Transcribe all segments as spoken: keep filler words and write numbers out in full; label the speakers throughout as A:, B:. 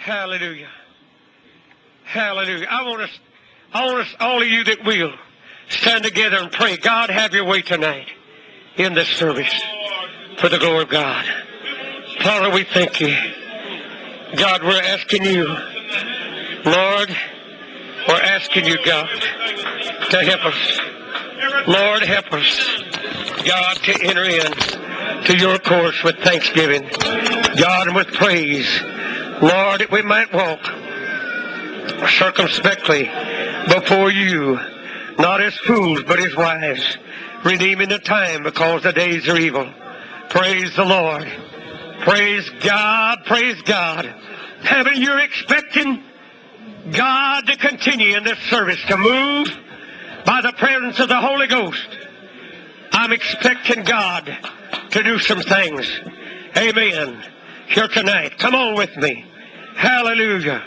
A: Hallelujah. Hallelujah. I want us, I want us, all of you that will, stand together and pray. God, have your way tonight in this service for the glory of God. Father, we thank you. God, we're asking you, Lord, we're asking you, God, to help us. Lord, help us, God, to enter in to your course with thanksgiving, God, and with praise. Lord, that we might walk circumspectly before you, not as fools, but as wise, redeeming the time because the days are evil. Praise the Lord. Praise God. Praise God. Heaven, you're expecting God to continue in this service, to move by the presence of the Holy Ghost. I'm expecting God to do some things. Amen. Here tonight. Come on with me. Hallelujah.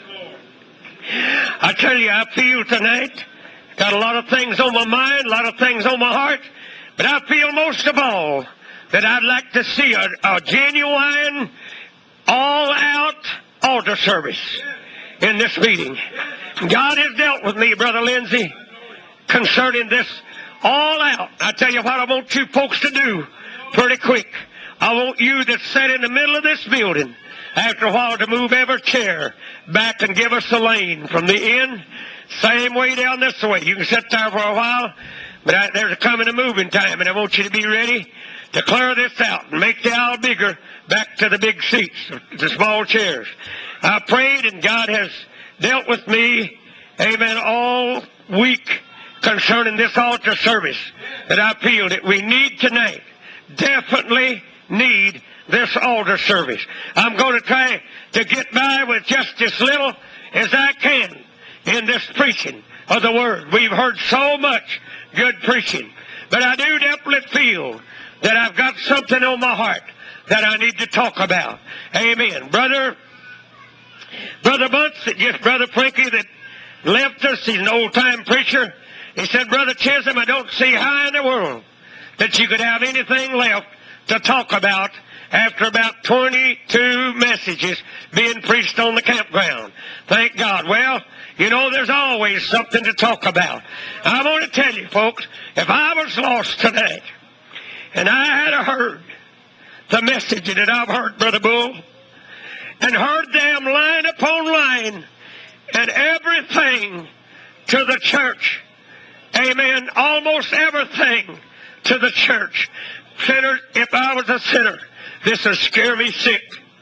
A: I tell you, I feel tonight, got a lot of things on my mind, a lot of things on my heart, but I feel most of all that I'd like to see a, a genuine, all-out altar service in this meeting. God has dealt with me, Brother Lindsay, concerning this all out. I tell you what I want you folks to do pretty quick. I want you that sat in the middle of this building after a while to move every chair back and give us a lane from the end, same way down this way. You can sit there for a while, but I, there's a coming and moving time, and I want you to be ready to clear this out and make the aisle bigger back to the big seats, the small chairs. I prayed, and God has dealt with me, amen, all week concerning this altar service, that I feel that we need tonight, definitely need this altar service. I'm going to try to get by with just as little as I can in this preaching of the Word. We've heard so much good preaching, but I do definitely feel that I've got something on my heart that I need to talk about. Amen. Brother, Brother Bunce, just Brother Frankie that left us, he's an old-time preacher. He said, Brother Chisholm, I don't see how in the world that you could have anything left to talk about after about twenty-two messages being preached on the campground. Thank God. Well, you know, there's always something to talk about. I want to tell you, folks, if I was lost tonight and I had heard the message that I've heard, Brother Bull, and heard them line upon line and everything to the church, amen, almost everything to the church. Sinner, if I was a sinner, this would scare me sick.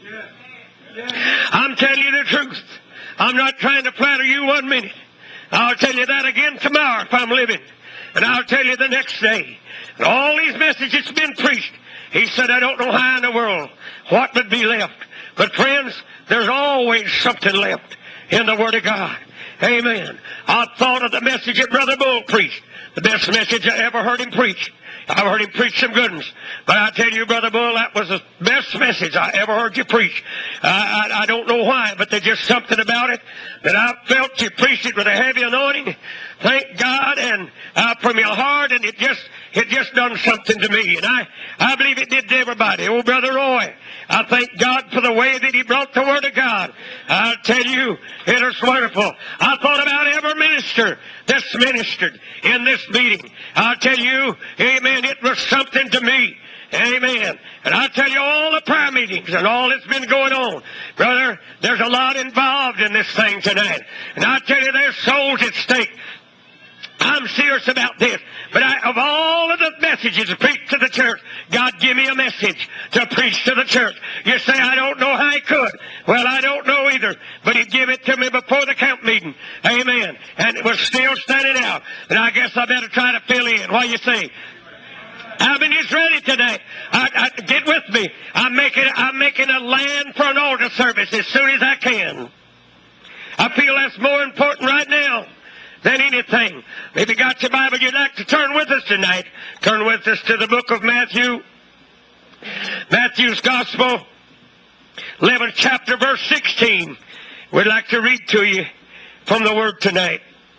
A: I'm telling you the truth. I'm not trying to flatter you one minute. I'll tell you that again tomorrow if I'm living. And I'll tell you the next day. And all these messages been preached. He said, I don't know how in the world what would be left. But friends, there's always something left in the Word of God. Amen. I thought of the message that Brother Bull preached. The best message I ever heard him preach. I've heard him preach some good ones. But I tell you, Brother Bull, that was the best message I ever heard you preach. I, I, I don't know why, but there's just something about it that I felt you preached it with a heavy anointing. Thank God, and uh, from your heart, and it just it just done something to me. And I, I believe it did to everybody. Oh, Brother Roy, I thank God for the way that he brought the Word of God. I tell you, it was wonderful. I thought about every minister that's ministered in this meeting. I tell you, amen, it was something to me. Amen. And I tell you, all the prayer meetings and all that's been going on, brother, there's a lot involved in this thing tonight. And I tell you, there's souls at stake. I'm serious about this. But I, of all of the messages preached to the church, God give me a message to preach to the church. You say, I don't know how he could. Well, I don't know either. But he gave it to me before the camp meeting. Amen. And it was still standing out. And I guess I better try to fill in. What do you say? I mean, he's ready today. I, I, get with me. I'm making, I'm making a land for an altar service as soon as I can. I feel that's more important right now than anything. If you got your Bible, you'd like to turn with us tonight. Turn with us to the book of Matthew. Matthew's Gospel, eleventh chapter, verse sixteen. We'd like to read to you from the Word tonight.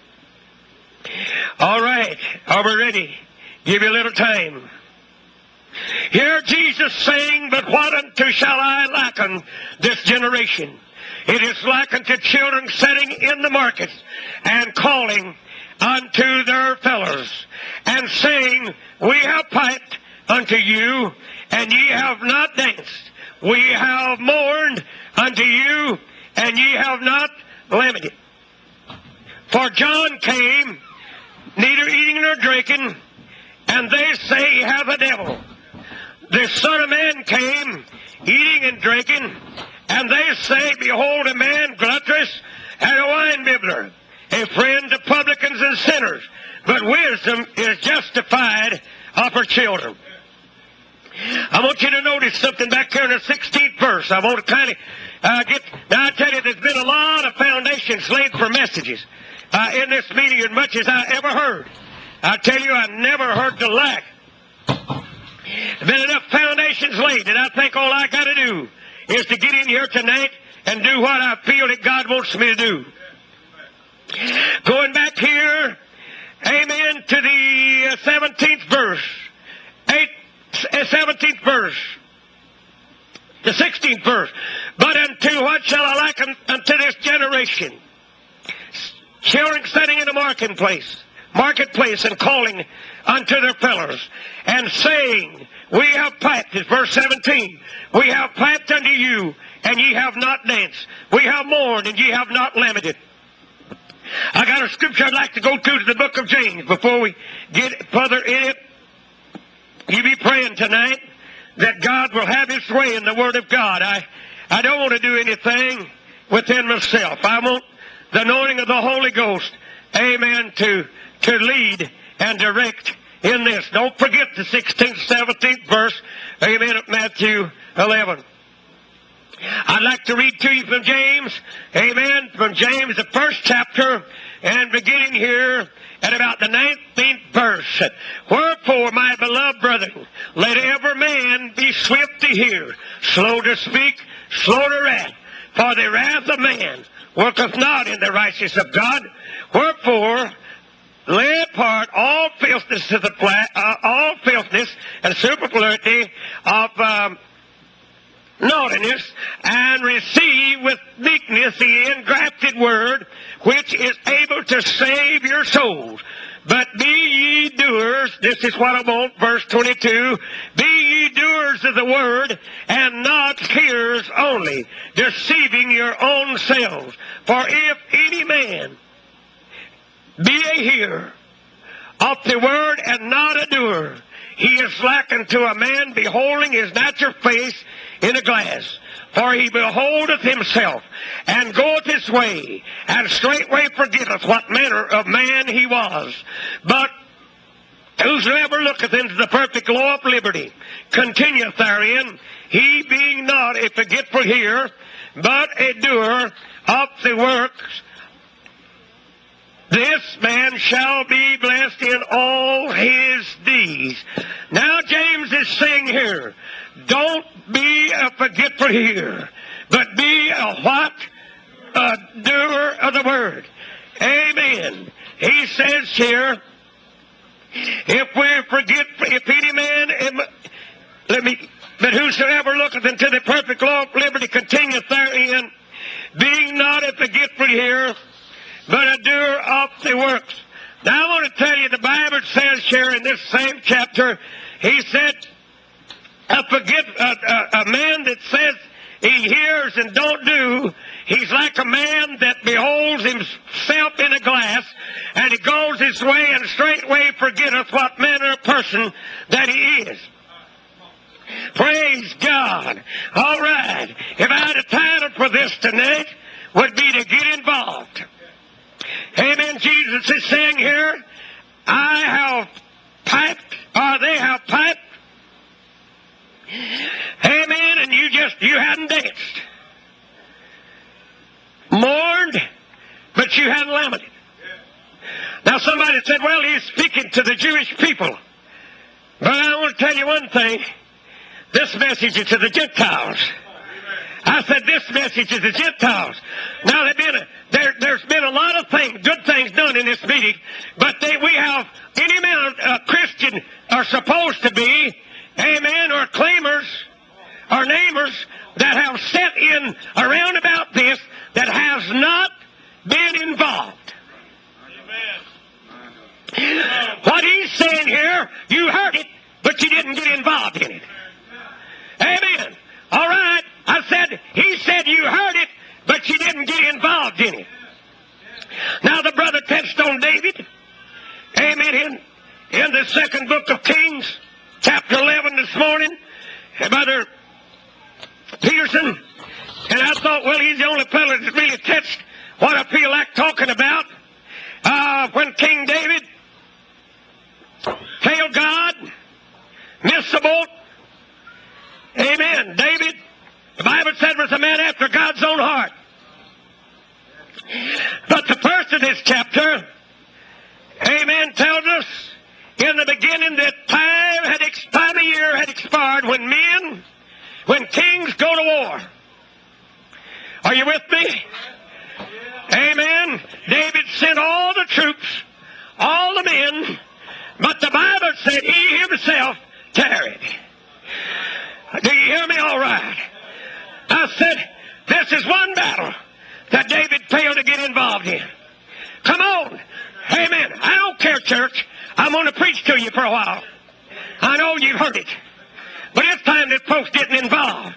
A: All right. Are we ready? Give you a little time. Hear Jesus saying, but what unto shall I liken this generation? It is like unto children sitting in the markets and calling unto their fellows, and saying, We have piped unto you, and ye have not danced. We have mourned unto you, and ye have not lamented. For John came, neither eating nor drinking, and they say he hath a devil. The Son of Man came, eating and drinking, and they say, Behold, a man gluttonous and a wine-bibbler, a friend to publicans and sinners. But wisdom is justified of her children. I want you to notice something back here in the sixteenth verse. I want to kind of uh, get... Now, I tell you, there's been a lot of foundations laid for messages uh, in this meeting, as much as I ever heard. I tell you, I never heard the lack. There's been enough foundations laid that I think all I got to do is to get in here tonight and do what I feel that God wants me to do. Going back here, amen, to the seventeenth verse. Eight, seventeenth verse. The sixteenth verse. But unto what shall I liken unto this generation? Children sitting in the marketplace, marketplace and calling unto their fellows, and saying, We have piped, is verse seventeen. We have piped unto you, and ye have not danced. We have mourned, and ye have not lamented. I got a scripture I'd like to go to to the book of James before we get further in it. You be praying tonight that God will have His way in the Word of God. I, I don't want to do anything within myself. I want the anointing of the Holy Ghost, amen, to, to lead and direct in this. Don't forget the sixteenth, seventeenth verse, amen, of Matthew eleven. I'd like to read to you from James, amen, from James, the first chapter, and beginning here at about the nineteenth verse. Wherefore, my beloved brethren, let every man be swift to hear, slow to speak, slow to wrath. For the wrath of man worketh not in the righteousness of God. Wherefore, lay apart all filthiness of the flesh, uh, all filthiness and superfluity of um, naughtiness, and receive with meekness the engrafted word, which is able to save your souls. But be ye doers, this is what I want, verse twenty-two, be ye doers of the word, and not hearers only, deceiving your own selves. For if any man be a hearer of the word and not a doer, he is like unto a man beholding his natural face in a glass. For he beholdeth himself, and goeth his way, and straightway forgetteth what manner of man he was. But whosoever looketh into the perfect law of liberty, continueth therein, he being not a forgetful hearer, but a doer of the works, this man shall be blessed in all his deeds. Now James is saying here, don't be a forgetful hearer, but be a what? A doer of the word. Amen. He says here, if we forget, if any man, let me, but whosoever looketh into the perfect law of liberty continueth therein, being not a forgetful hearer, but a doer of the works. Now I want to tell you, the Bible says here in this same chapter, he said, a, forget, a, a, a man that says he hears and don't do, he's like a man that beholds himself in a glass, and he goes his way and straightway forgetteth what manner of person that he is. Praise God. All right. If I had a title for this tonight, would be to get involved. Amen. Jesus is saying here, I have piped, or they have piped. Amen. And you just, you hadn't danced. Mourned, but you hadn't lamented. Now somebody said, well, he's speaking to the Jewish people. But I want to tell you one thing. This message is to the Gentiles. I said this message is to the Gentiles. Now, there's been, a, there, there's been a lot of things, good things done in this meeting, but they, we have any amount of Christian are supposed to be, amen, or claimers, or namers that have set in around about this get involved in it. Now the brother touched on David. Amen. In, in the second book of Kings, chapter eleven this morning, Brother Peterson, and I thought, well, he's the only fellow that really touched what I feel like talking about. Uh, when King David failed God, missed the boat. Amen. David, the Bible said, was a man after God's own heart. But the first of this chapter, amen, tells us in the beginning that time had ex- time of year had expired when men, when kings go to war. Are you with me? Amen. David sent all the troops, all the men, but the Bible said he himself tarried. Do you hear me all right? I said, this is one battle that David failed to get involved in. Come on. Amen. I don't care, church. I'm going to preach to you for a while. I know you've heard it. But it's time that folks getting involved.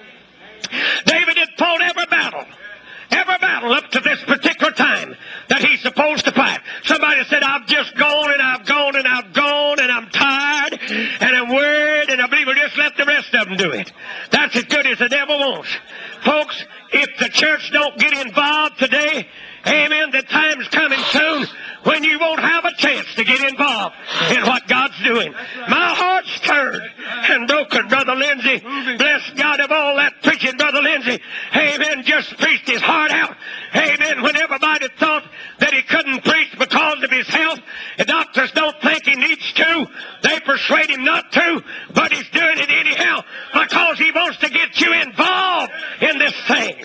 A: David had fought every battle. Every battle up to this particular time that he's supposed to fight. Somebody said, I've just gone and I've gone and I've gone and I'm tired and I'm worried and I believe we'll just let the rest of them do it. That's as good as the devil wants. Folks, if the church don't get involved today, amen, the time's coming soon when you won't have a chance to get involved in what God's doing. My heart's stirred and broken, Brother Lindsay. Bless God of all that preaching, Brother Lindsay. Amen, just preached his heart out. Amen, when everybody thought that he couldn't preach because of his health, the doctors don't think he needs to. They persuade him not to, but he's doing it anyhow because he wants to get you involved in this thing.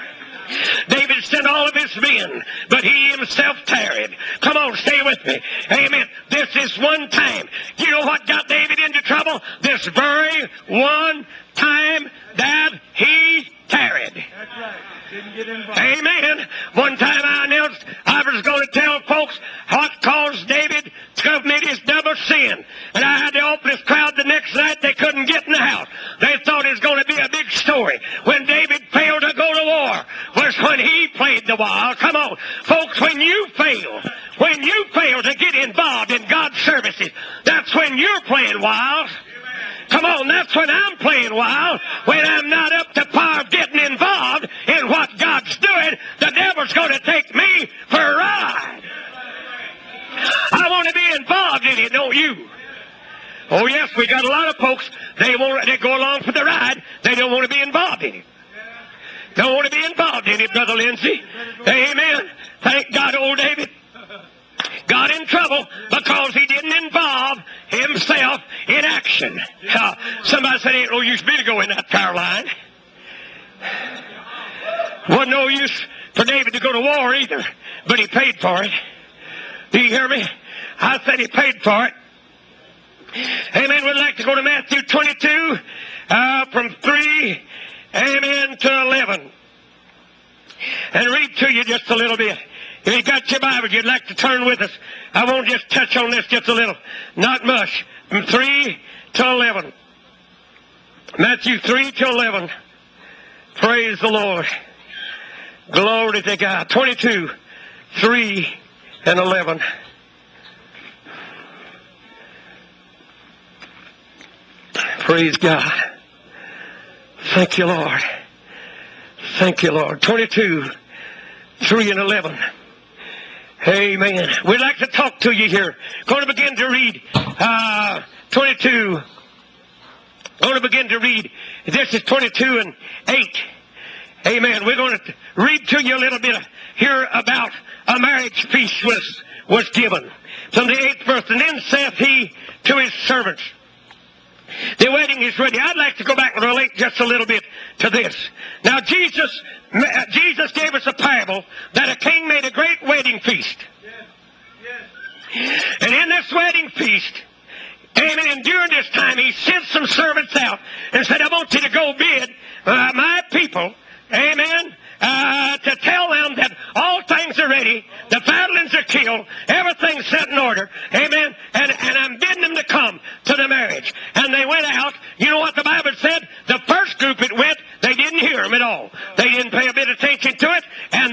A: David sent all of his men, but he himself tarried. Come on, stay with me. Amen. This is one time. You know what got David into trouble? This very one time that he tarried.
B: That's right. Didn't get involved.
A: Amen. One time I announced I was going to tell folks what caused David to commit his double sin. And I had the openest crowd the next night. They couldn't get in the house. They thought it was going to be a big story. When David failed to go to war was when he played the wild. Come on. Folks, when you fail, when you fail to get involved in God's services, that's when you're playing wild. Come on, that's when I'm playing wild. When I'm not up to par of getting involved in what God's doing, the devil's going to take me for a ride. I want to be involved in it, don't you? Oh yes, we got a lot of folks, they won't, they go along for the ride, they don't want to be involved in it. Don't want to be involved in it, Brother Lindsay. Amen. Thank God, old David got in trouble because he didn't involve himself in action. Uh, somebody said, ain't no use me to go in that power line. Wasn't no use for David to go to war either, but he paid for it. Do you hear me? I said he paid for it. Amen. We'd like to go to Matthew twenty-two, uh, from three, amen, to eleven. And read to you just a little bit. If you got your Bible, you'd like to turn with us. I won't just touch on this just a little. Not much. From three to eleven. Matthew three to eleven. Praise the Lord. Glory to God. twenty-two, three, and eleven. Praise God. Thank you, Lord. Thank you, Lord. twenty-two, three, and eleven. Amen. We'd like to talk to you here. Going to begin to read uh, twenty-two. Going to begin to read. This is twenty-two and eight. Amen. We're going to read to you a little bit here about a marriage feast was, was given. From the eighth verse. And then saith he to his servants, the wedding is ready. I'd like to go back and relate just a little bit to this. Now, Jesus, Jesus gave us a parable that a king made a great wedding feast.
B: Yes. Yes.
A: And in this wedding feast, amen, and during this time, he sent some servants out and said, I want you to go bid uh, my people, amen, uh, to tell them that all things are ready, the fatlings are killed, everything's set in order, amen, and, and I'm bidding them to come to the marriage. And they went out. You know what the Bible said? The first group that went, they didn't hear him at all. They didn't pay a bit of attention to it, and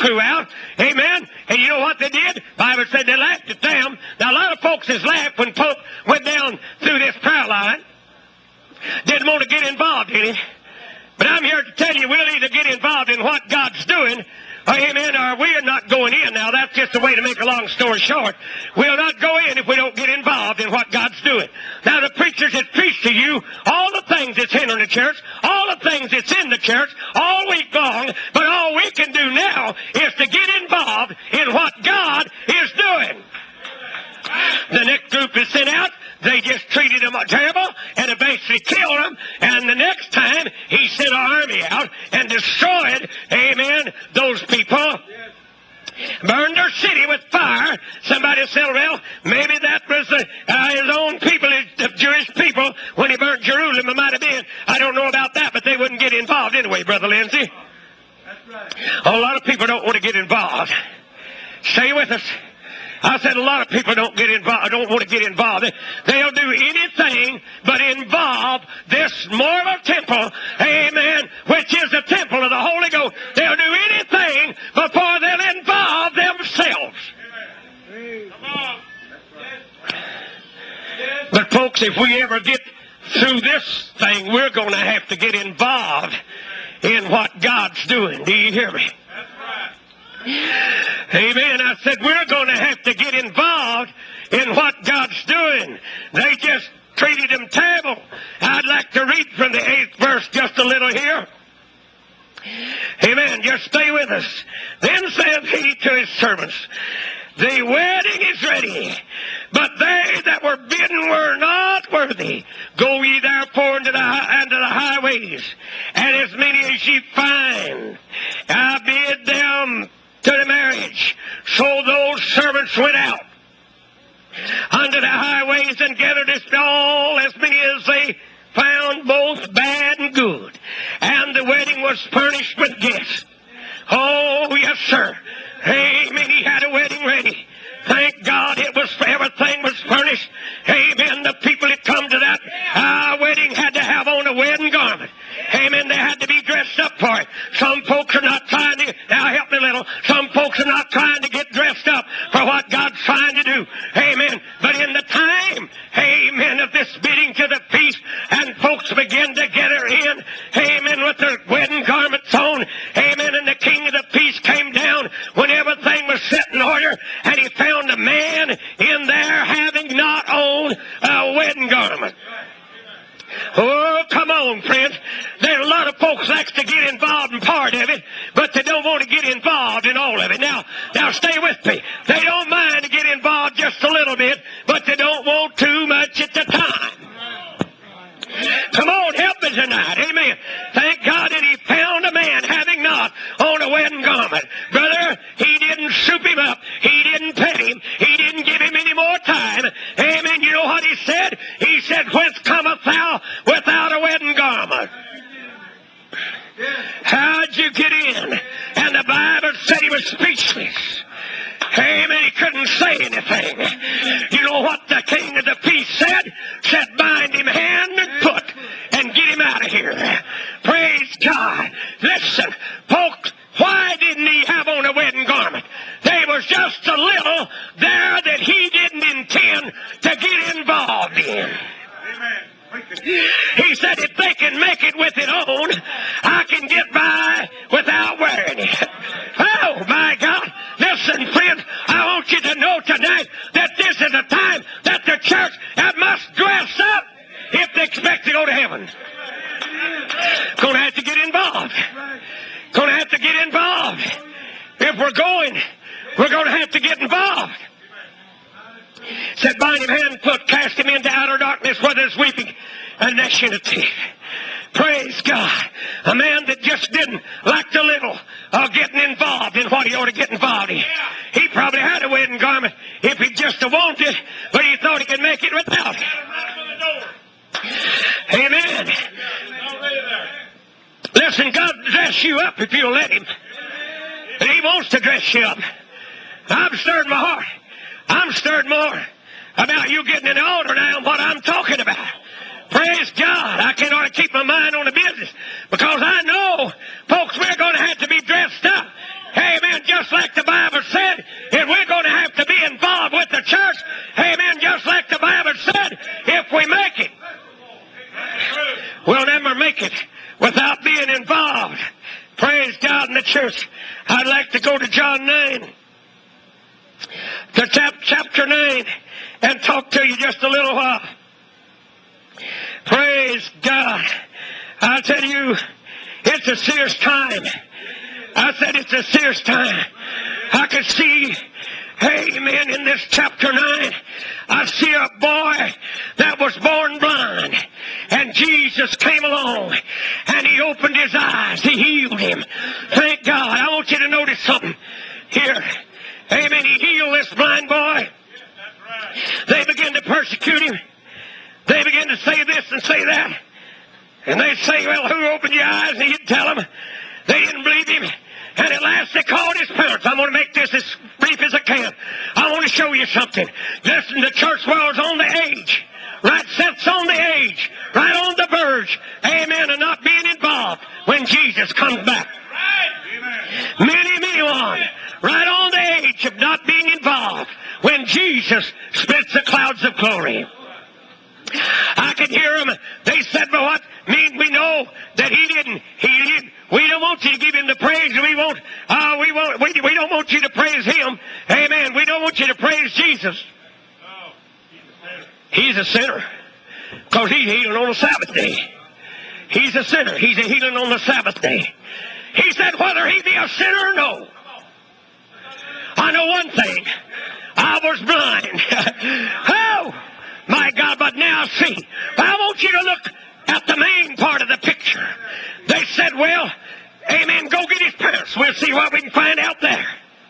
A: crew out. Amen. And you know what they did? The Bible said they laughed at them. Now, a lot of folks has laughed when Pope went down through this prayer line. Didn't want to get involved in it. But I'm here to tell you, we'll either get involved in what God's doing, amen, or we're not going in. Now, that's just a way to make a long story short. We'll not go in if we don't get involved in what God's doing. Now, the preachers that preach to you all the things that's hindering the church, all the things that's in the church, all week long, but all we can do now is to get involved in what God is doing. The next group is sent out. They just treated them terrible and eventually killed them. And the next time, he sent an army out and destroyed, amen, those people. Burned their city with fire. Somebody said, well, maybe that was the, uh, his own people, the Jewish people, when he burnt Jerusalem. It might have been. I don't know about that, but they wouldn't get involved anyway, Brother Lindsay.
B: That's right.
A: A lot of people don't want to get involved. Stay with us. I said a lot of people don't get involved, don't want to get involved. They'll do anything but involve this mortal temple, amen, which is the temple of the Holy Ghost. They'll do anything before they'll involve themselves.
B: Come on.
A: But folks, if we ever get through this thing, we're going to have to get involved in what God's doing. Do you hear me?
B: That's right.
A: Amen. I said we're going to have to get involved in what God's doing. They just treated him terrible. I'd like to read from the eighth verse just a little here. Amen. Just stay with us. Then saith he to his servants, the wedding is ready, but they that were bidden were not worthy. Go ye therefore into the, into the highways, and as many as ye find, I bid them to the marriage. So those servants went out unto the highways and gathered us all, as many as they found, both bad and good. And the wedding was furnished with guests. Oh, yes, sir. Amen. He had a wedding ready. Thank God it was, everything was furnished. Amen. The people that come to that uh, wedding had to have on a wedding garment. Amen. They had to be dressed up for it. Some folks are not trying to, now help me a little, some folks are not trying to get dressed up for what God's trying to do. Amen. But in the time, amen, of this bidding to the feast, and folks begin to gather in, amen, with their wedding garments on, amen, and the king of the feast came down when everything was set in order, and he found a man in there having not on a wedding garment. Oh, come on, friends. There's a lot of folks likes to get involved in part of it, but they don't want to get involved in all of it. Now, now stay with me. They don't mind to get involved just a little bit, but they don't want too much at the time. Come on, help me tonight. Amen. Thank God that he found a man having not on a wedding garment. Brother, he didn't soup him up. He didn't pet him. He didn't give him any more time. Amen. You know what he said? He said, whence cometh thou without a wedding garment? How'd you get in? And the Bible said he was speechless. Amen. He couldn't say anything. You know what the king of the feast said? Said, bind him hand and foot and get him out of here. Praise God. Listen, folks, why didn't he have on a wedding garment? There was just a little there that he didn't intend to get involved in.
B: Amen.
A: He said, if they can make it with it on, I can get by without wearing it. Oh, my God. Listen, friends, I want you to know tonight that this is a time that the church must dress up if they expect to go to heaven. Going to have to get involved. Going to have to get involved. If we're going, we're going to have to get involved. Said, bind him hand and foot, cast him into outer darkness where there's weeping and gnashing of teeth. Praise God. A man that just didn't like the little of getting involved in what he ought to get involved in. He probably had a wedding garment if he just wanted it, but he thought he could make it without it. Amen. Listen, God will dress you up if you'll let him. And he wants to dress you up. I'm stirred my heart. I'm stirred more about you getting in the altar now and what I'm talking about. Praise God. I can't hardly keep my mind on the business because I know, folks, we're going to have to be dressed up. Amen. Just Praise God in the church. I'd like to go to John nine, to chap- chapter nine, and talk to you just a little while. Praise God. I tell you, it's a serious time. I said it's a serious time. I can see, amen, in this chapter nine, I see a boy that was born blind. And Jesus came along and he opened his eyes. He healed him. Thank God. I want you to notice something here. Amen. He healed this blind boy. They began to persecute him. They began to say this and say that. And they'd say, well, who opened your eyes? And he'd tell them. They didn't believe him. And at last they called his parents. I'm going to make this as brief as I can. I want to show you something. Listen, the church world's on the edge. Right sets on the edge. Right on the verge. Amen. And not being involved when Jesus comes back. Many, many on. Right on the edge of not being involved when Jesus splits the clouds of glory. I could hear them. They said, but what? Mean we know that he didn't. He didn't. We don't want you to give him the praise. We won't. Uh, we won't. We, we don't want you to praise him. Amen. We don't want you to praise Jesus.
B: No, he's a sinner.
A: He's a sinner because he's healing on the Sabbath day. He's a sinner. He's a healing on the Sabbath day. He said, whether he be a sinner or no. I know one thing. I was blind. Oh, my God! But now see. But I want you to look at the main part of the picture. They said, well, amen, go get his parents. We'll see what we can find out there.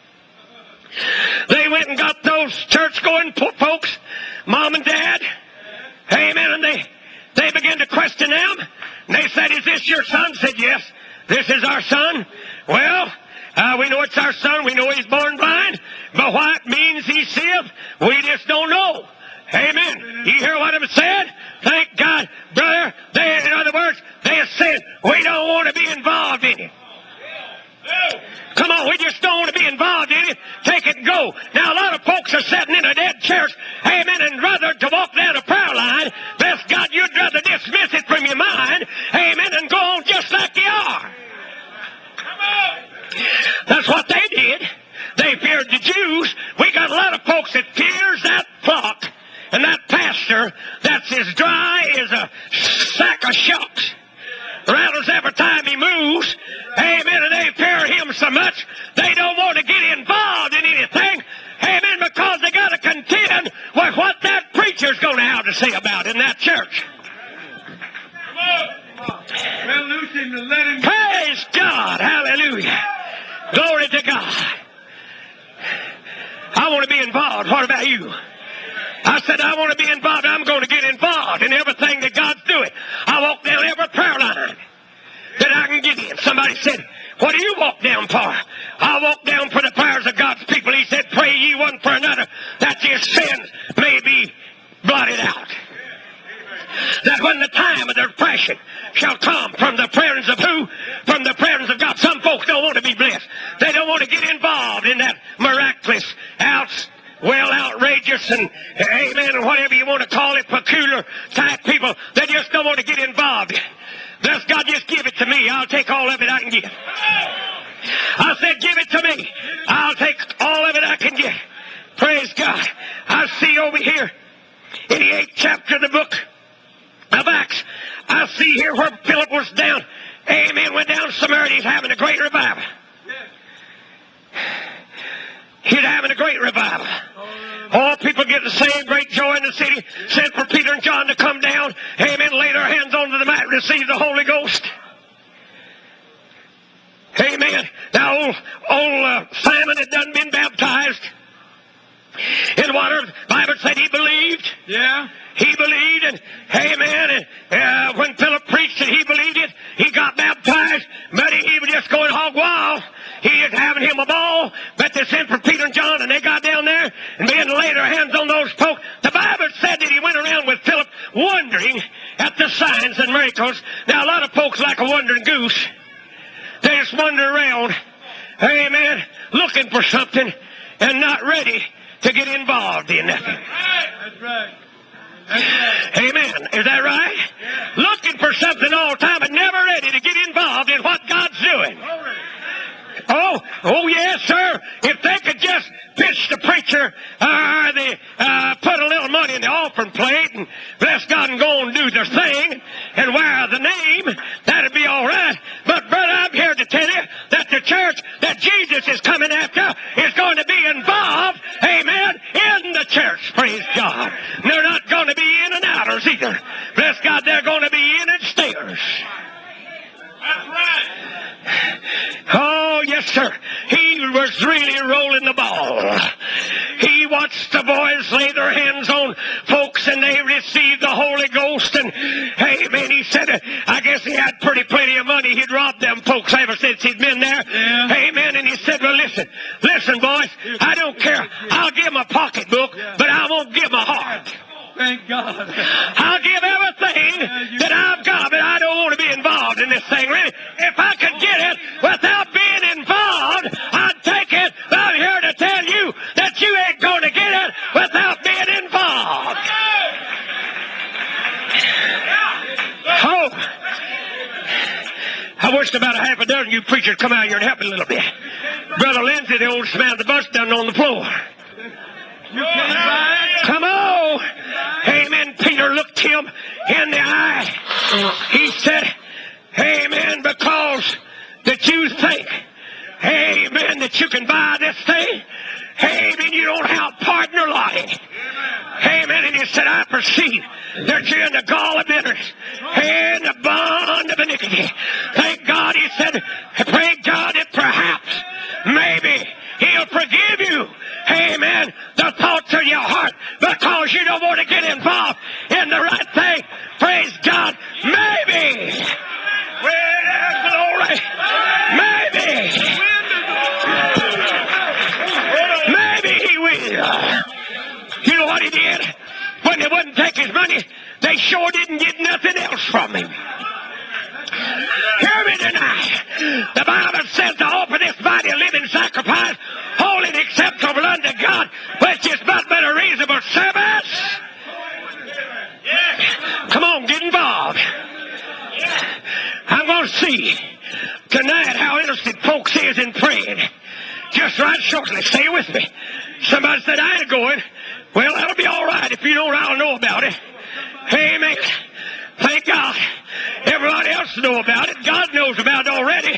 A: They went and got those church-going folks, mom and dad. Amen. And they, they began to question them. And they said, is this your son? Said, yes, this is our son. Well, uh, we know it's our son. We know he's born blind. But what means he seeth, we just don't know. Amen. You hear what I'm saying? Thank God, brother. They, in other words, they have said, we don't want to be involved in it. Come on, we just don't want to be involved in it. Take it and go. Now, a lot of folks are sitting in a dead church, amen, and rather to walk down a prayer line, bless God, you'd rather dismiss it from your mind, amen, and go on just like you are.
B: Come on.
A: That's what they did. They feared the Jews. We got a lot of folks that fears that flock. And that pastor that's as dry as a sack of shucks. Rattles every time he moves. Amen. And they fear him so much, they don't want to get involved in anything. Amen. Because they got to contend with what that preacher's going to have to say about in that church.
B: Come on. Well, loose him and let him.
A: Praise God. Hallelujah. Glory to God. I want to be involved. What about you? I said, I want to be involved. I'm going to get involved in everything that God's doing. I walk down every prayer line that I can get in. Somebody said, what do you walk down for? I walk down for the prayers of God's people. He said, pray ye one for another, that your sins may be blotted out. That when the time of their depression shall come from the presence of who? From the presence of God. Some folks don't want to be blessed. They don't want to get involved in that miraculous, outs, well, outrageous and, amen, and whatever you want to call it, peculiar type people. They just don't want to get involved. Bless God, just give it to me. I'll take all of it I can get. I said, give it to me. I'll take all of it I can get. Praise God. I see over here in the eighth chapter of the book of Acts, I see here where Philip was down, amen, went down to Samaria. He's having a great revival. He's having a great revival. All people get the same great joy in the city. Sent for Peter and John to come down, amen, lay their hands on the mat and receive the Holy Ghost. Amen. Now, old, old uh, Simon had done been baptized in water. The Bible said he believed.
B: Yeah.
A: He believed, and amen, and uh, when Philip preached it, he believed it. He got baptized, but he, he was just going hog wild. He was having him a ball, but they sent for Peter and John, and they got down there and began to lay their hands on those folks. The Bible said that he went around with Philip wondering at the signs and miracles. Now, a lot of folks like a wandering goose. They just wander around, amen, looking for something and not ready to get involved in nothing.
B: That's right. That's right.
A: Amen. Is that right?
B: Yeah.
A: Looking for something all the time and never ready to get involved in what God's doing.
B: Glory.
A: Oh, yes, sir. If they could just pitch the preacher, uh, they uh, put a little money in the offering plate and bless God and go and do their thing and wear the name, that'd be all right. But, brother, I'm here to tell you that the church that Jesus is coming after is going to be involved, amen, in the church. Praise God. They're not going to be in and outers either. Bless God, they're going to be in and stayers.
B: That's right.
A: Oh, yes, sir. He was really rolling the ball. He watched the boys lay their hands on folks and they received the Holy Ghost. And, amen, he said, I guess he had pretty plenty of money. He'd robbed them folks ever since he'd been there.
B: Yeah.
A: Amen. And he said, well, listen, listen, boys, I don't care. I'll give him a pocketbook, but I won't give him a heart.
B: Thank God.
A: I'll give everything that I've got, but I don't want to be involved in this thing, really. If I could get it without being involved, I'd take it. But I'm here to tell you that you ain't going to get it without being involved. Oh, I wish about a half a dozen of you preachers come out here and help me a little bit. Brother Lindsay, the oldest man of the bus, down on the floor.
B: You can't buy it.
A: Come on. Amen. Peter looked him in the eye. He said, amen, because that you think, amen, that you can buy this thing. Amen, you don't have partner lying. Amen. And he said, I perceive that you're in the gall of bitterness and the bond of iniquity. Thank God, he said, pray God that perhaps, maybe, he'll forgive you. Amen. The thoughts of your heart because you don't want to get involved in the right thing. Praise God. Maybe. Well, glory. Maybe. Maybe he will. You know what he did? When they wouldn't take his money, they sure didn't get nothing else from him. Hear me tonight. The Bible says to offer this mighty living sacrifice, holy and acceptable unto God, which is but but a reasonable service. Come on, get involved. I'm going to see tonight how interested folks is in praying. Just right shortly. Stay with me. Somebody said, I ain't going. Well, that'll be all right. If you don't, I'll know about it. Amen. Thank God. Everybody else knows about it. God knows about it already.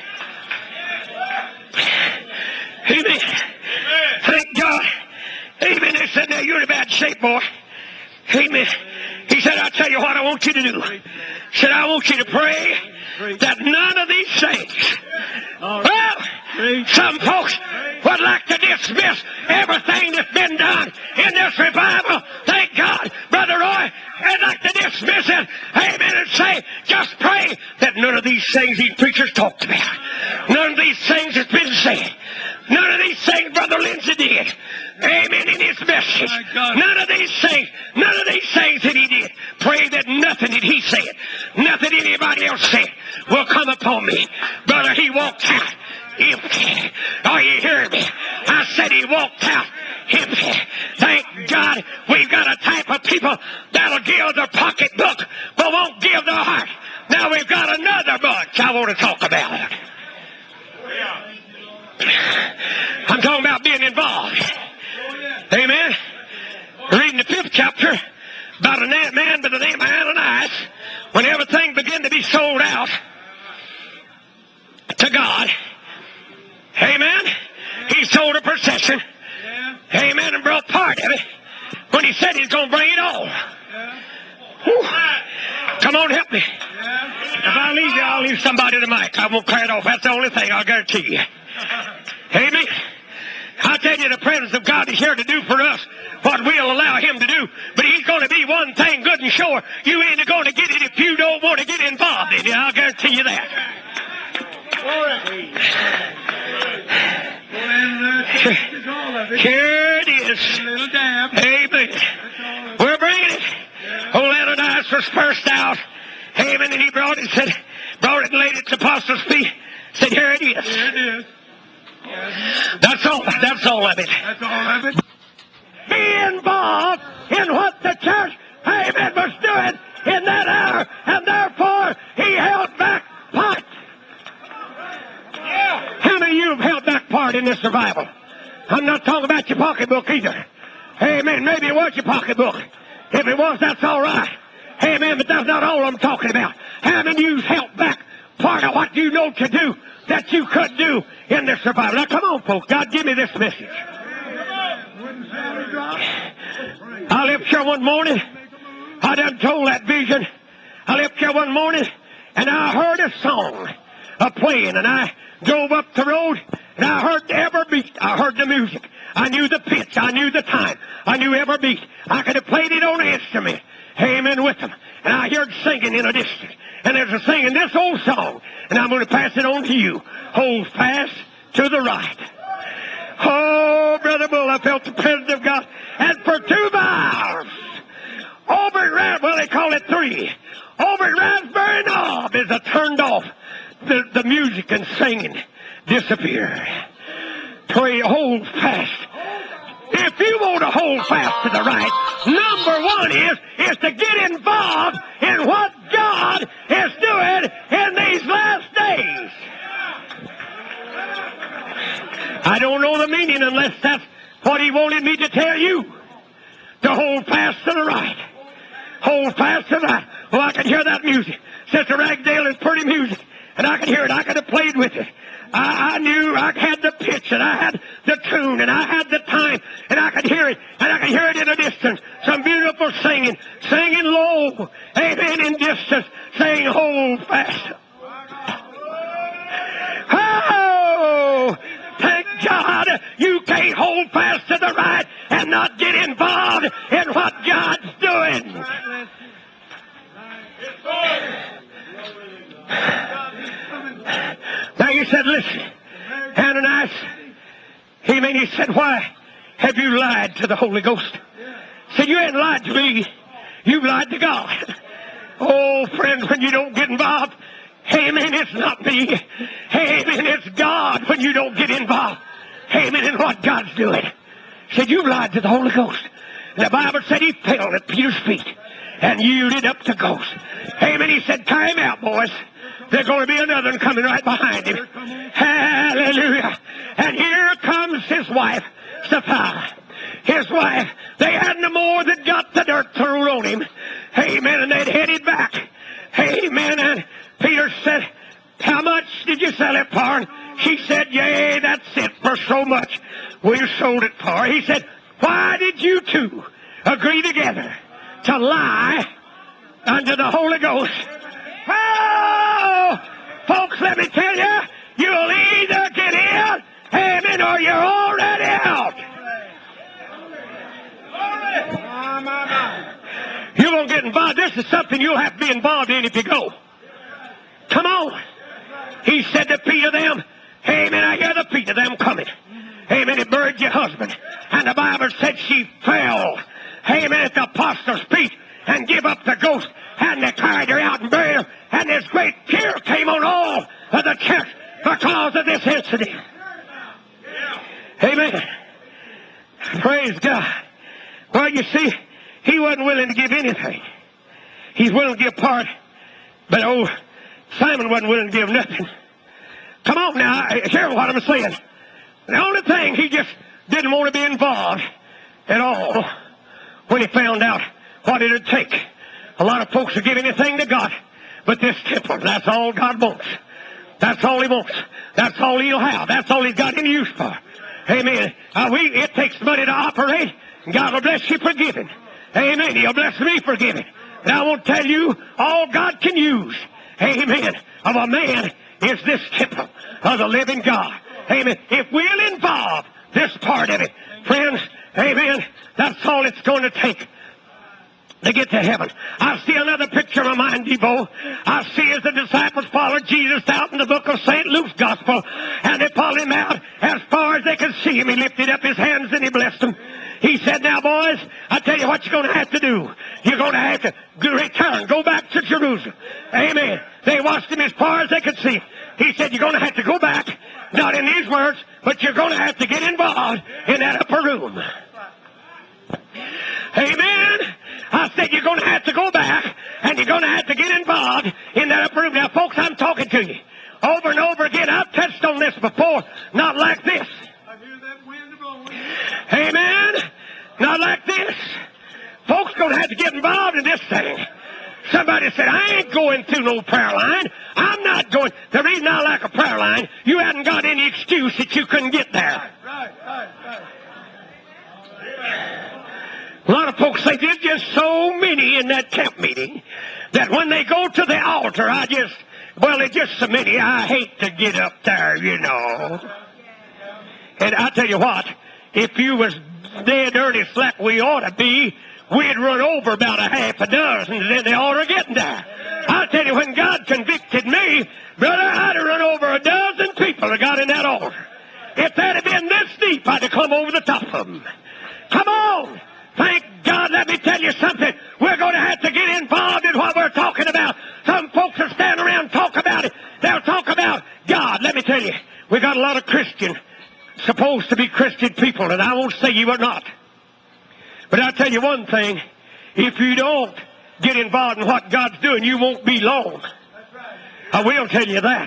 A: Amen. Thank God. Amen. They said, now you're in a bad shape, boy. Amen. He said, I'll tell you what I want you to do. He said, I want you to pray that none of these things. Well, some folks would like to dismiss everything that's been done in this revival. Thank God, Brother Roy. I'd like to dismiss it. Amen. And say, just pray that none of these things these preachers talked about. None of these things that's been said. None of these things Brother Lindsay did. Amen. In his message. None of these things. None of these things that he did. Pray that nothing that he said, nothing anybody else said, will come upon me. Brother, he walked out empty. Are you hearing me? I said he walked out empty. Thank God we've got a type of people that'll give their pocketbook but won't give their heart. Now we've got another bunch I want to talk about. I'm talking about being involved. Amen. Reading the fifth chapter about a man by the name of Ananias, when everything began to be sold out to God. Amen. He sold a procession. Amen. And brought part of it when he said he's going to bring it all. Whew. Come on, help me. If I leave you, I'll leave somebody the mic. I won't carry it off. That's the only thing, I'll guarantee you. Amen. I tell you, the presence of God is here to do for us what we'll allow him to do. But he's going to be one thing good and sure. You ain't going to get it if you don't want to get involved in it. I'll guarantee you that. Here it is. Amen. We're bringing it. Old Ananias was first out. Amen. And he brought it, said, brought it and laid it at the apostles' feet. Said, here it is.
B: Here it is.
A: That's all. That's all of it.
B: That's all of it.
A: Be involved in what the church, amen, was doing in that hour, and therefore he held back part. How many of you have held back part? God in this revival. I'm not talking about your pocketbook either. Amen. Maybe it was your pocketbook. If it was, that's all right. Amen. But that's not all I'm talking about. Having you held back part of what you know to do that you could do in this revival. Now, come on, folks. God, give me this message. I left here one morning. I done told that vision. I left here one morning, and I heard a song a playing, and I drove up the road, and I heard every beat. I heard the music. I knew the pitch. I knew the time. I knew every beat. I could have played it on an instrument. Amen, with them. And I heard singing in a distance. And there's a singing this old song, and I'm going to pass it on to you. Hold fast to the right. Oh, Brother Bull, I felt the presence of God. And for two miles, over at Raspberry, well, they call it three, over at Raspberry Knob is a turned off. The, the music and singing disappear. Pray, hold fast. If you want to hold fast to the right, number one is, is to get involved in what God is doing in these last days. I don't know the meaning unless that's what he wanted me to tell you. To hold fast to the right. Hold fast to the right. Well, I can hear that music. Sister Ragdale is pretty music. And I could hear it. I could have played with it. I, I knew I had the pitch, and I had the tune, and I had the time, and I could hear it, and I could hear it in a distance. Some beautiful singing, singing low, amen, in distance, saying, hold fast. Oh, thank God you can't hold fast to the right and not get involved in what God's doing. Now you said, listen, Ananias, he mean, he said, why have you lied to the Holy Ghost? He said, you ain't lied to me. You lied to God. Oh, friends, when you don't get involved, amen, it's not me. Amen, it's God when you don't get involved. Amen, in what God's doing. He said, you lied to the Holy Ghost. And the Bible said he fell at Peter's feet and yielded up to ghost. Amen, he said, tie him out, boys. There's going to be another one coming right behind him. Hallelujah. And here comes his wife, Sapphira. His wife. They had no more that got the dirt thrown on him. Amen. And they'd headed back. Amen. And Peter said, how much did you sell it for? She said, yea, that's it for so much. We sold it for. He said, why did you two agree together to lie unto the Holy Ghost? Oh, folks, let me tell you, you'll either get in, amen, or you're already out. You won't get involved. This is something you'll have to be involved in if you go. Come on. He said to Peter them, amen, I hear the feet of them coming. Amen, it buried your husband. And the Bible said she fell, amen, at the apostles' feet and give up the ghost. And they carried her out and buried her. And this great fear came on all of the church because of this incident. Amen. Praise God. Well, you see, he wasn't willing to give anything. He's willing to give part. But, oh, Simon wasn't willing to give nothing. Come on now, hear what I'm saying. The only thing, he just didn't want to be involved at all when he found out what it would take. A lot of folks will give anything to God, but this temple, that's all God wants. That's all he wants. That's all he'll have. That's all he's got any use for. Amen. Uh, we, it takes money to operate, and God will bless you for giving. Amen. He'll bless me for giving. And I won't tell you, all God can use, amen, of a man is this temple of the living God. Amen. If we'll involve this part of it, friends, amen, that's all it's going to take to get to heaven. I see another picture in my mind, Debo. I see as the disciples followed Jesus out in the book of Saint Luke's Gospel, and they followed him out as far as they could see him. He lifted up his hands and he blessed them. He said, now, boys, I tell you what you're going to have to do. You're going to have to return. Go back to Jerusalem. Amen. They watched him as far as they could see. He said, you're going to have to go back, not in these words, but you're going to have to get involved in that upper room. Amen. I said you're going to have to go back, and you're going to have to get involved in that upper room. Now, folks, I'm talking to you. over and over again. I've touched on this before. Not like this.
B: I hear that wind blowing.
A: Amen. Not like this. Folks going to have to get involved in this thing. Somebody said, I ain't going through no prayer line. I'm not going. The reason I like a prayer line, you hadn't got any excuse that you couldn't get there.
B: Right, right, right.
A: A lot of folks say there's just so many in that camp meeting that when they go to the altar, I just, well, it's just so many. I hate to get up there, you know. And I tell you what, if you was dead early slack we ought to be, we'd run over about a half a dozen, and then they ought to get there. I'll tell you, when God convicted me, brother, I'd have run over a dozen people that got in that altar. If that had been this deep, I'd have come over the top of them. Come on! Thank God, let me tell you something. We're going to have to get involved in what we're talking about. Some folks will stand around and talk about it. They'll talk about God. Let me tell you, we got a lot of Christian, supposed to be Christian people, and I won't say you are not. But I'll tell you one thing. If you don't get involved in what God's doing, you won't be long. I will tell you that.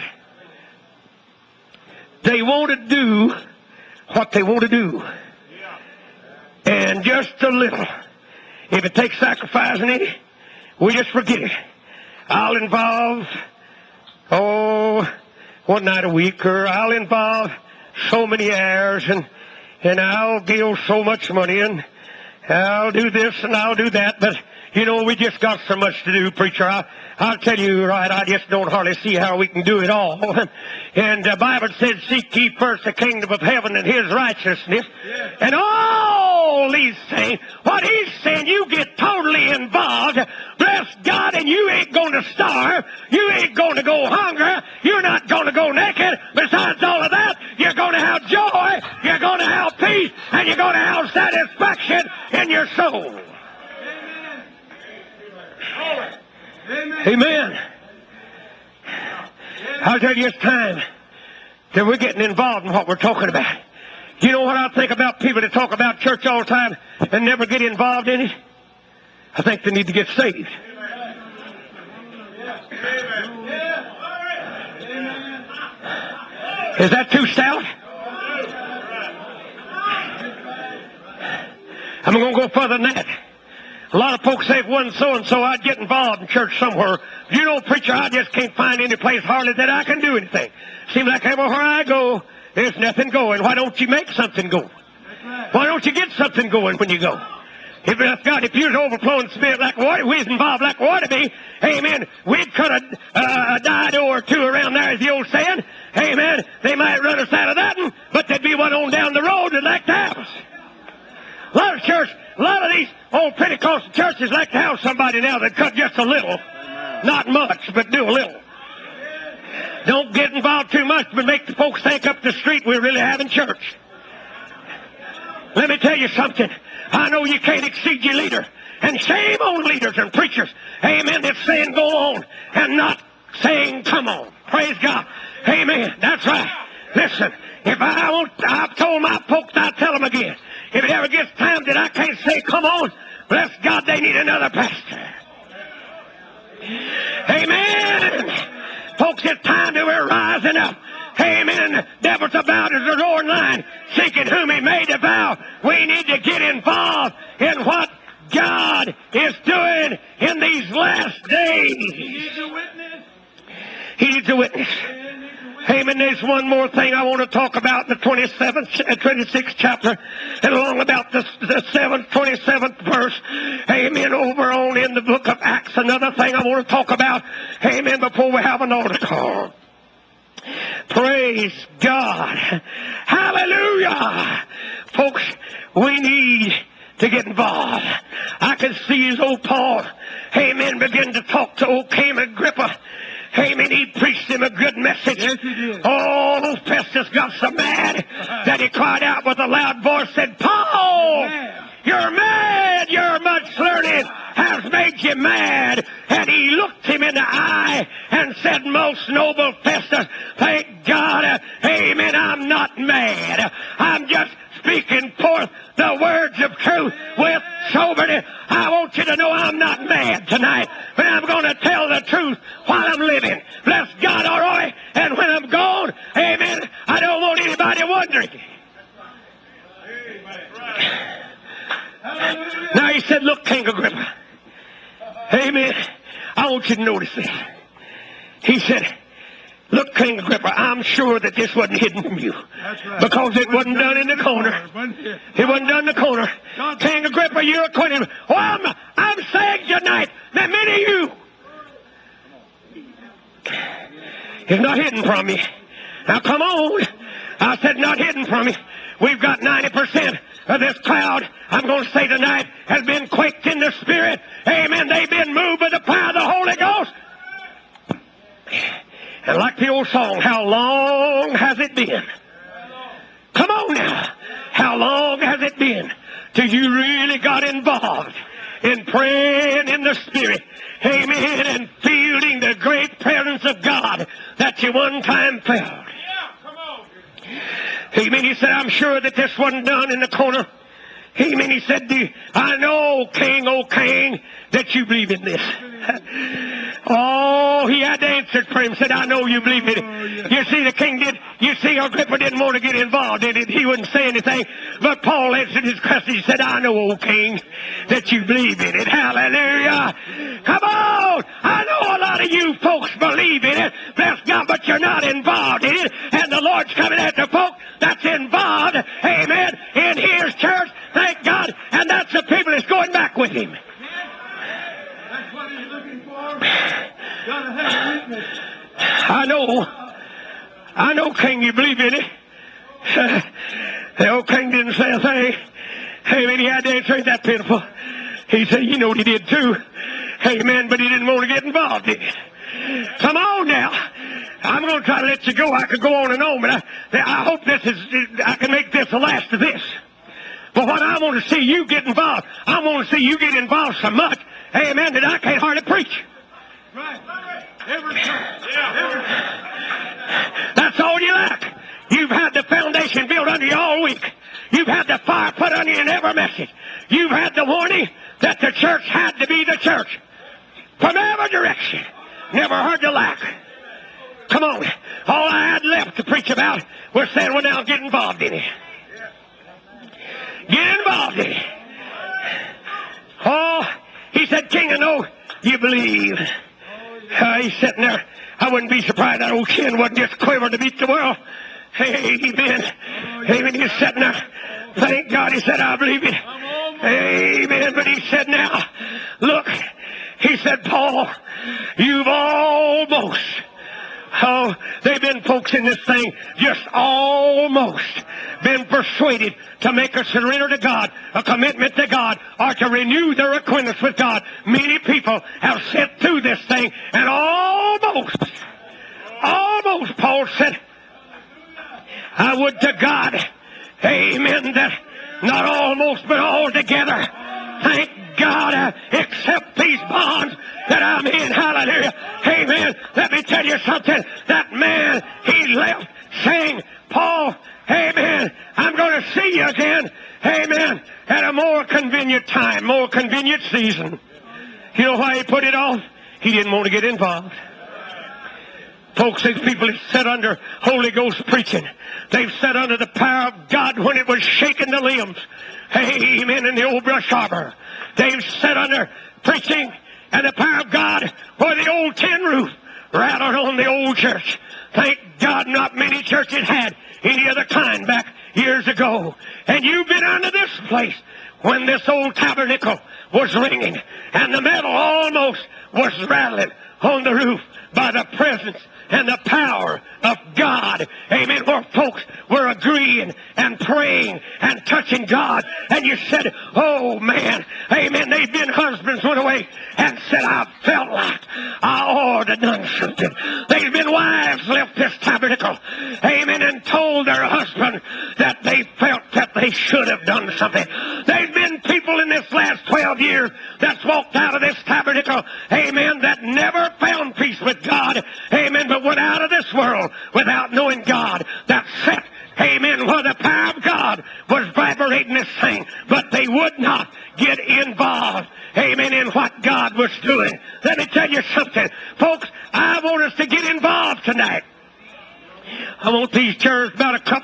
A: They want to do what they want to do. And just a little. If it takes sacrificing it, we just forget it. I'll involve, oh, one night a week, or I'll involve so many hours, and, and I'll give so much money, and I'll do this and I'll do that. But, you know, we just got so much to do, preacher. I, I'll tell you, right, I just don't hardly see how we can do it all. And the Bible said, seek ye first the kingdom of heaven and his righteousness. Yeah. And all these things, what he's saying, you get totally involved. Bless God, and you ain't going to starve. You ain't going to go hungry. You're not going to go naked. Besides all of that, you're going to have joy. You're going to have peace. And you're going to have satisfaction in your soul. Amen. Amen. I'll tell you, it's time that we're getting involved in what we're talking about. You know what I think about people that talk about church all the time and never get involved in it? I think they need to get saved. Is that too stout? I'm going to go further than that. A lot of folks say, if one so-and-so, I'd get involved in church somewhere. You know, preacher, I just can't find any place hardly that I can do anything. Seems like everywhere I go, there's nothing going. Why don't you make something go? Why don't you get something going when you go? If God, if you was overflowing spirit like water, we was involved like water be, amen, we'd cut a, uh, a dido or two around there, as the old saying. Amen. They might run us out of that one, but there'd be one on down the road that'd like to have us. A lot of church, a lot of these old Pentecostal churches like to have somebody now that cut just a little. Not much, but do a little. Don't get involved too much, but make the folks think up the street we're really having church. Let me tell you something. I know you can't exceed your leader. And shame on leaders and preachers. Amen. That's saying go on and not saying come on. Praise God. Amen. That's right. Listen, if I won't, I've told my folks, I'll tell them again. If it ever gets time that I can't say come on, bless God, they need another pastor. Amen. Folks, it's time that we're rising up. Amen. Devil's about as a roaring lion, seeking whom he may devour. We need to get involved in what God is doing in these last days. He needs a witness. He needs a witness. Amen. There's one more thing I want to talk about in the twenty-seventh, twenty-sixth chapter, and along about the, the seventh, twenty-seventh verse. Amen. Over on in the book of Acts, another thing I want to talk about. Amen. Before we have an altar call. Praise God. Hallelujah. Folks, we need to get involved. I can see as old Paul, amen, begin to talk to old King Agrippa. Amen. He preached him a good message.
B: Yes, he did.
A: Oh, Festus got so mad that he cried out with a loud voice, said, Paul,
B: Man.
A: you're mad. Your much learning has made you mad. And he looked him in the eye and said, most noble Festus, thank God, amen, I'm not mad. I'm just speaking forth the words of truth with soberty. I want you to know I'm not mad tonight, but I'm going to tell the truth while I'm living. Bless God, all right? And when anybody wondering? Now he said, look, King Agrippa. Amen. I want you to notice this. He said, look, King Agrippa, I'm sure that this wasn't hidden from you.
B: Right.
A: Because it wasn't done in the corner. It wasn't done in the corner. King Agrippa, you're acquainted. Well, I'm, I'm saying tonight that many of you, it's not hidden from me. Now come on. I said not hidden from me. We've got ninety percent of this crowd, I'm going to say tonight, has been quaked in the Spirit. Amen. They've been moved by the power of the Holy Ghost. And like the old song, how long has it been? Come on now. How long has it been till you really got involved in praying in the Spirit? Amen. And feeling the great presence of God that you one time felt.
B: Yeah, come on.
A: Amen. He said, I'm sure that this wasn't done in the corner. Amen. He said, I know, King, oh King, that you believe in this. Oh, he had to answer for him. Said, I know you believe in it. You see, the king did. You see, Agrippa didn't want to get involved in it. He wouldn't say anything. But Paul answered his question. He said, I know, O king, that you believe in it. Hallelujah. Come on. I know a lot of you folks believe in it. Bless God, but you're not involved in it. And the Lord's coming after folk that's involved. Amen. In his church. Thank God. And that's the people that's going back with him.
B: That's what he's looking for. Gotta have a witness.
A: I know. I know, King, you believe in it. The old king didn't say a thing. Amen. He had to answer, ain't that pitiful? He said, you know what he did too. Amen. But he didn't want to get involved in it. Come on now. I'm going to try to let you go. I could go on and on, but I, I hope this is, I can make this the last of this. But what I want to see you get involved, I want to see you get involved so much, amen, that I can't hardly preach.
B: Right. Every time. Yeah. Every time.
A: That's all you lack. You've had the foundation built under you all week. You've had the fire put under you in every message. You've had the warning that the church had to be the church. From every direction. Never heard the lack. Come on. All I had left to preach about was saying, well, now get involved in it. Get involved in it. Oh, he said, King, I know you believe. Uh, he's sitting there. I wouldn't be surprised that old chin wasn't just quivering to beat the world. Amen. Amen. He's sitting there. Thank God he said, I believe it. Amen. But he said, now, look, he said, Paul, you've almost, oh, they've been folks in this thing just almost been persuaded to make a surrender to God, a commitment to God, or to renew their acquaintance with God. Many people have sent through this thing, and almost, almost, Paul said, I would to God, amen, that not almost, but altogether, thank God, uh, accept these bonds that I'm in. Hallelujah. Amen. Let me tell you something. That man, he left saying, Paul, amen, I'm going to see you again, amen, at a more convenient time, more convenient season. You know why he put it off? He didn't want to get involved. Folks, these people have sat under Holy Ghost preaching. They've sat under the power of God when it was shaking the limbs. Amen. In the old brush harbor. They've sat under preaching and the power of God where the old tin roof rattled on the old church. Thank God not many churches had any other kind back years ago. And you've been under this place when this old tabernacle was ringing and the metal almost was rattling on the roof by the presence and the power of God. Amen. Where folks were agreeing and praying and touching God. And you said, oh man, amen. They've been husbands went away and said, I felt like I ought to done something. They've been wives left this tabernacle. Amen. And told their husband that they felt that they should have done something. They've been people in this last twelve years that's walked out of this tabernacle. Amen. That never found peace with God. Amen. But went out of this world without knowing God. That sat, amen, where the power of God was vibrating this thing. But they would not get involved, amen, in what God was doing. Let me tell you something. Folks, I want us to get involved tonight. I want these chairs, about a couple on each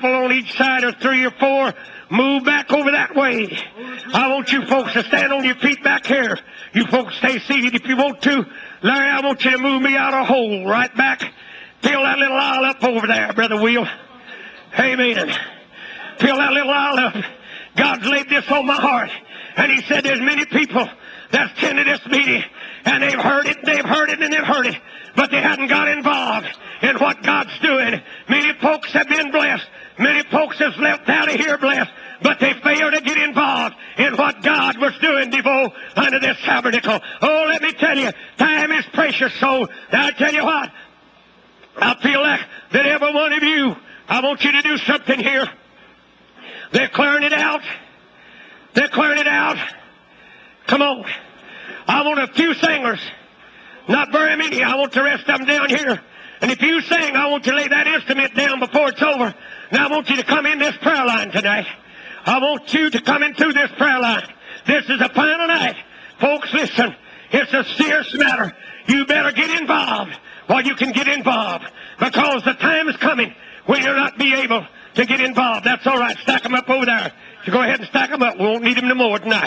A: each side or three or four, move back over that way. I want you folks to stand on your feet back here. You folks stay seated if you want to. Larry, I want you to move me out a hole right back. Fill that little aisle up over there, Brother Will. Amen. Fill that little aisle up. God's laid this on my heart. And he said there's many people that's attended this meeting, and they've heard it, they've heard it, and they've heard it, but they hadn't got involved in what God's doing. Many folks have been blessed. Many folks have left out of here blessed, but they failed to get involved in what God was doing, DeVoe, under this tabernacle. Oh, let me tell you, time is precious, so I tell you what, I feel like that every one of you, I want you to do something here. They're clearing it out. They're clearing it out. Come on. I want a few singers. Not very many. I want the rest of them down here. And if you sing, I want you to lay that instrument down before it's over. Now I want you to come in this prayer line tonight. I want you to come in through this prayer line. This is a final night. Folks, listen. It's a serious matter. You better get involved while you can get involved, because the time is coming when you'll not be able to get involved. That's all right. Stack them up over there. You go ahead and stack them up. We won't need them no more tonight.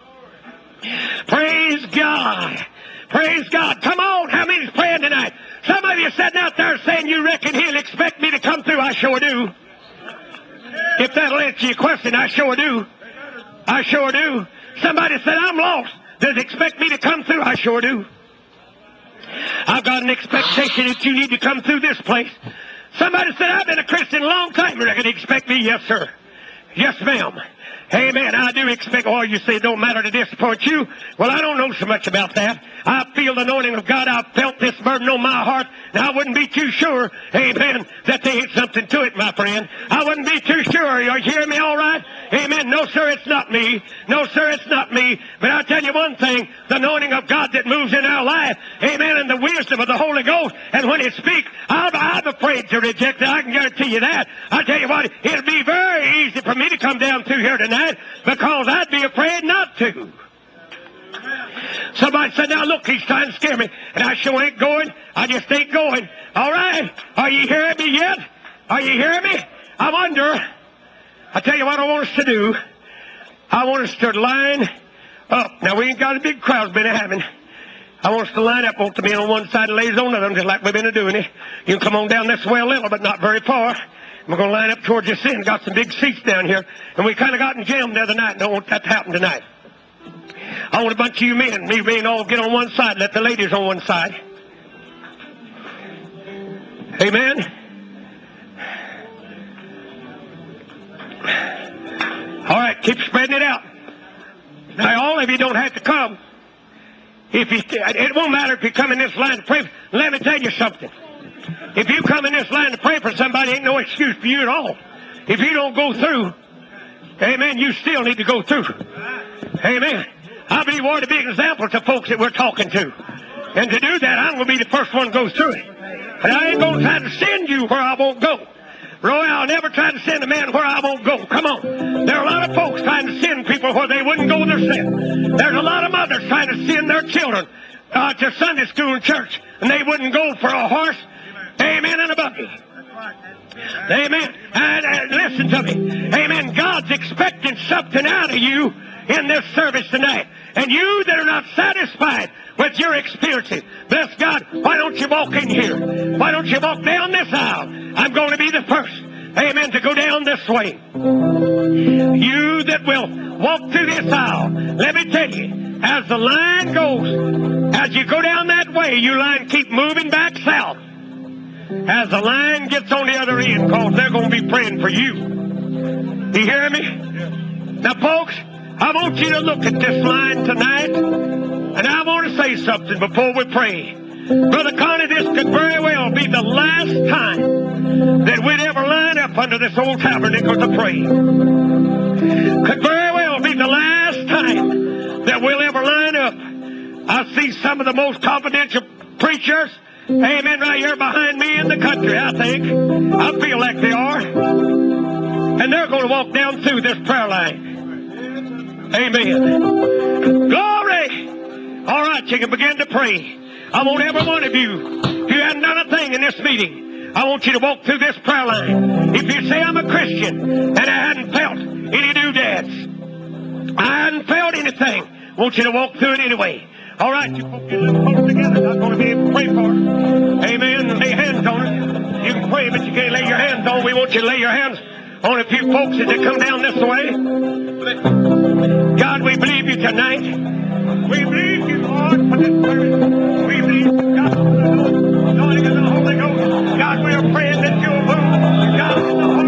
A: Praise God. Praise God. Come on. How many's praying tonight? Some of you sitting out there saying you reckon he'll expect me to come through. I sure do. If that'll answer your question, I sure do. I sure do. Somebody said, I'm lost. Does he expect me to come through? I sure do. I've got an expectation that you need to come through this place. Somebody said, I've been a Christian a long time. You reckon he expect me? Yes, sir. Yes, ma'am. Amen. I do expect, oh, you say it don't matter to disappoint you. Well, I don't know so much about that. I feel the anointing of God. I've felt this burden on my heart. And I wouldn't be too sure, amen, that there ain't something to it, my friend. I wouldn't be too sure. Are you hearing me all right? Amen. No, sir, it's not me. No, sir, it's not me. But I'll tell you one thing, the anointing of God that moves in our life, amen, and the wisdom of the Holy Ghost, and when it speaks, I'm, I'm afraid to reject it. I can guarantee you that. I'll tell you what, it'll be very easy for me to come down through here tonight, because I'd be afraid not to. Somebody said, now look, he's trying to scare me, and I sure ain't going. I just ain't going. All right. Are you hearing me yet? Are you hearing me? I wonder. I tell you what I want us to do. I want us to line up. Now, we ain't got a big crowd been having. I want us to line up. Want the men on one side and ladies on the other, just like we've been doing it. You can come on down this way a little, but not very far. We're going to line up towards this end. Got some big seats down here. And we kind of got in jammed the other night. Don't want that to happen tonight. I want a bunch of you men, me being all, get on one side. Let the ladies on one side. Amen. All right, keep spreading it out. Now, all of you don't have to come. If you, it won't matter if you come in this line to pray. Let me tell you something. If you come in this line to pray for somebody, ain't no excuse for you at all. If you don't go through, amen, you still need to go through. Amen. I believe we ought to be an example to folks that we're talking to. And to do that, I'm going to be the first one that goes through it. But I ain't going to try to send you where I won't go. Roy, I'll never try to send a man where I won't go. Come on. There are a lot of folks trying to send people where they wouldn't go themselves. There's a lot of mothers trying to send their children uh, to Sunday school and church, and they wouldn't go for a horse, amen, and a buggy. Amen. And uh, listen to me. Amen. God's expecting something out of you in this service tonight. And you that are not satisfied with your experiences, bless God, why don't you walk in here? Why don't you walk down this aisle? I'm going to be the first, amen, to go down this way. You that will walk through this aisle, let me tell you, as the line goes, as you go down that way, your line keep moving back south. As the line gets on the other end, because they're going to be praying for you. You hear me? Now, folks, I want you to look at this line tonight, and I want to say something before we pray. Brother Connie, this could very well be the last time that we'd ever line up under this old tabernacle to pray. Could very well be the last time that we'll ever line up. I see some of the most confidential preachers, amen, right here behind me in the country, I think. I feel like they are. And they're going to walk down through this prayer line. Amen. Glory! All right, you can begin to pray. I want every one of you, if you haven't done a thing in this meeting, I want you to walk through this prayer line. If you say, I'm a Christian, and I hadn't felt any doodads, I hadn't felt anything, I want you to walk through it anyway. All right, you folks get a little close together. Not going to be able to pray for it. Amen. Lay hands on it. You can pray, but you can't lay your hands on it. We want you to lay your hands on a few folks as they come down this way. God, we believe you tonight. We believe you, Lord, for this service. We believe you, God, for the anointing of the Holy Ghost. God, we are praying that you'll move. God, in the Holy